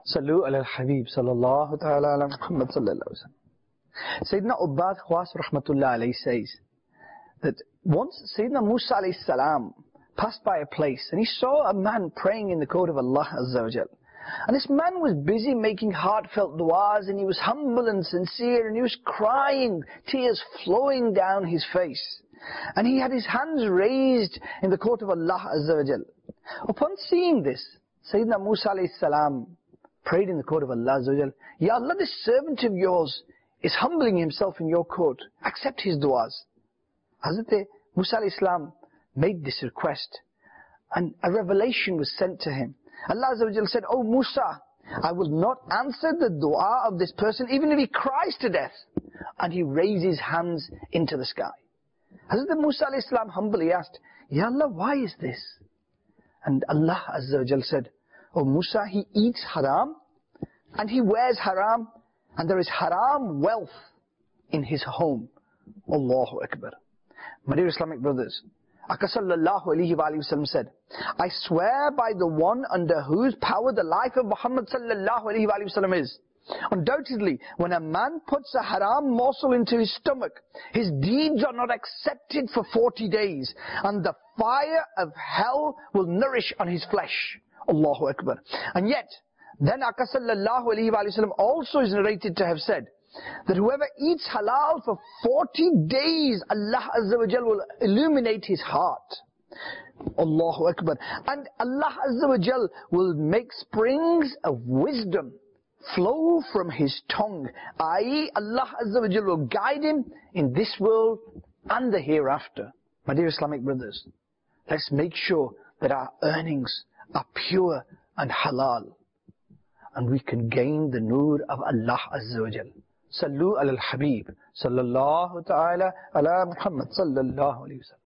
Sallu ala al-Habib sallallahu ta'ala ala Muhammad sallallahu alayhi wa sallam. Sayyidina Ubbad Khwas rahmatullah alayhi says that once Sayyidina Musa alayhi salam passed by a place and he saw a man praying in the court of Allah Azza wa Jal. And this man was busy making heartfelt du'as, and he was humble and sincere, and he was crying, tears flowing down his face. And he had his hands raised in the court of Allah Azza wa Jal. Upon seeing this, Sayyidina Musa alayhi salam prayed in the court of Allah Azza wa Jal, Ya Allah, this servant of yours is humbling himself in your court. Accept his du'as. Hazrat Musa alayhi salam made this request, and a revelation was sent to him. Allah Azza wa Jal said, Oh Musa, I will not answer the dua of this person even if he cries to death. And he raised his hands into the sky. Hazrat Musa alayhi salam humbly asked, Ya Allah, why is this? And Allah Azza wa Jal said, Oh Musa, he eats haram, and he wears haram, and there is haram wealth in his home. Allahu Akbar. My dear Islamic brothers, Aka sallallahu alayhi wa sallam said, I swear by the one under whose power the life of Muhammad sallallahu alayhi wa sallam is. Undoubtedly, when a man puts a haram morsel into his stomach, his deeds are not accepted for 40 days, and the fire of hell will nourish on his flesh. Allahu Akbar. And yet, then Aka sallallahu alayhi wa sallam also is narrated to have said, that whoever eats halal for 40 days, Allah Azza wa Jal will illuminate his heart. Allahu Akbar. And Allah Azza wa Jal will make springs of wisdom flow from his tongue, i.e. Allah Azza wa Jal will guide him in this world and the hereafter. My dear Islamic brothers, let's make sure that our earnings are pure and halal, and we can gain the nur of Allah Azza wa Jal. Sallu ala al-Habib sallallahu ta'ala ala Muhammad sallallahu alayhi wa sallam.